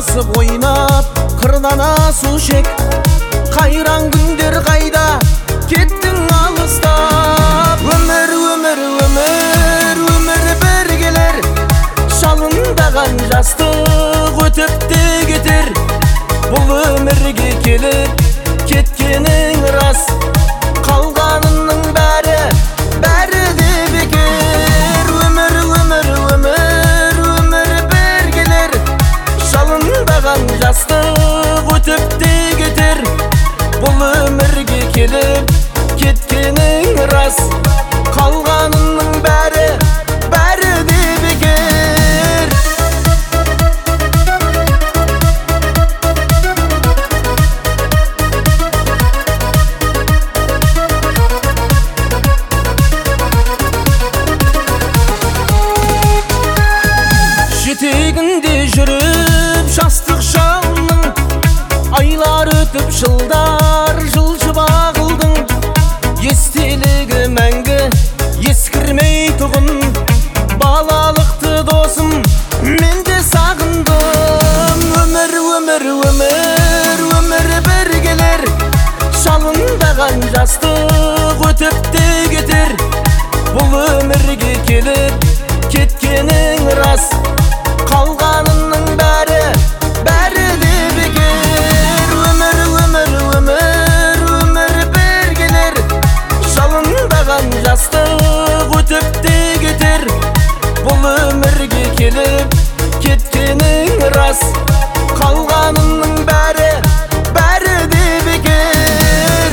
басып ойнап, қырдан асу шек. Қайран күндер қайда кеттің алыстап. Өмір, өмір, өмір, өмір бір келер. Шалындаған жастық өтіп те кетер. Бұл өмірге келіп кеткенің рас, қалғанының бәрі де бекер. Өмір, өмір, өмір, өмір бір келер. Шалындаған жастық өтіп те кетер. Бұл өмірге келіп кеткенің рас, қалғанының бәрі де бекер. Жетегінде жүріп жастық шағымның, айлар өтіп жылдар жылжып ағылдың. Естелігі мәңгі ескірмей тұғын. Балалықты досым мен де сағындым. Өмір, өмір, өмір, өмір бір келер. Шалындаған жастық өтіп те кетер. Бұл өмірге келіп кеткенің рас, қалғанының бәрі де бекер. Өмір, өмір, өмір, өмір бір келер. Шалындаған жастық өтіп те кетер. Бұл өмірге келіп кеткенің рас, қалғанының бәрі де бекер.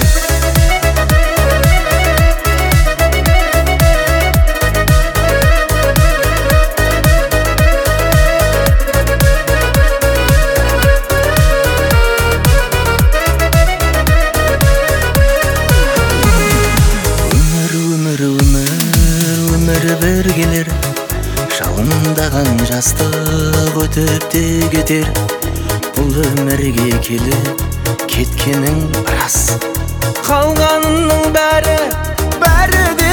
Өмір бір келер. Шалындаған жастық өтіп те кетер. Бұл өмірге келіп кеткенің рас, қалғанының бәрі де